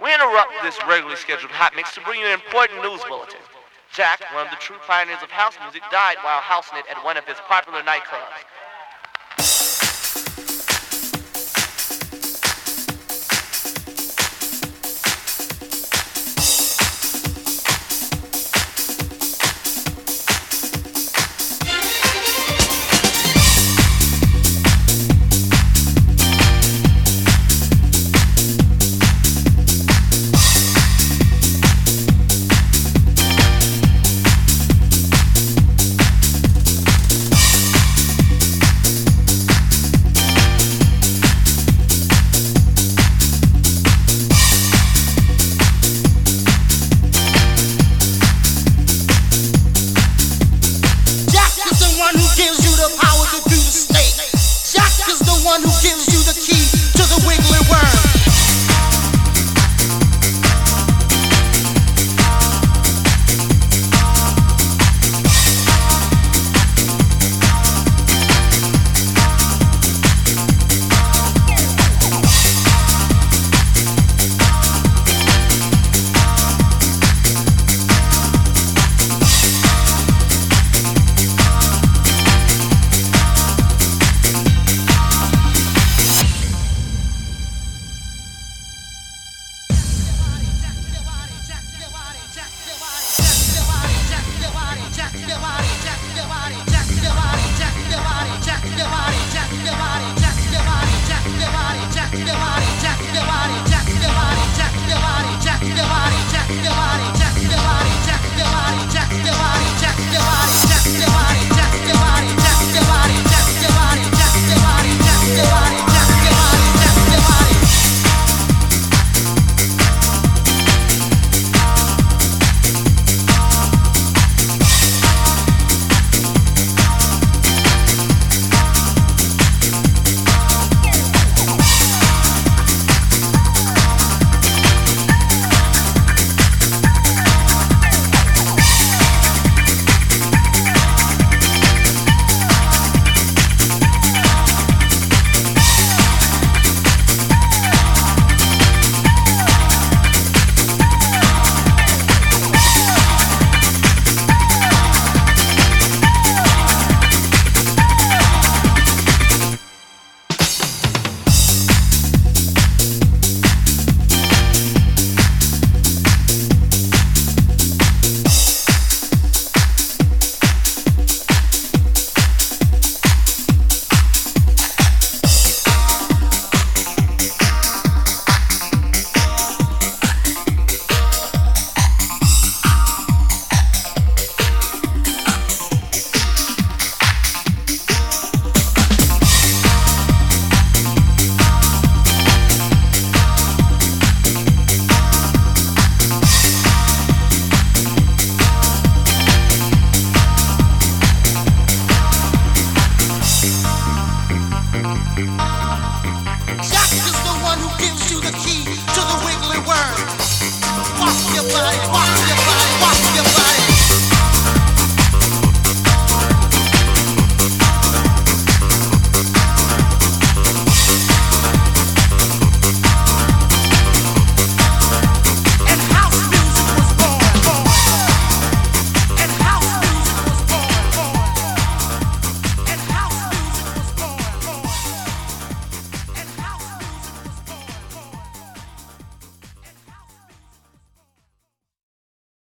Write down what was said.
We interrupt this regularly scheduled hot mix to bring you an important news bulletin. Jack, one of the true pioneers of house music, died while housing it at one of his popular nightclubs. Who gives you the key to the wiggly worm? Jack your body,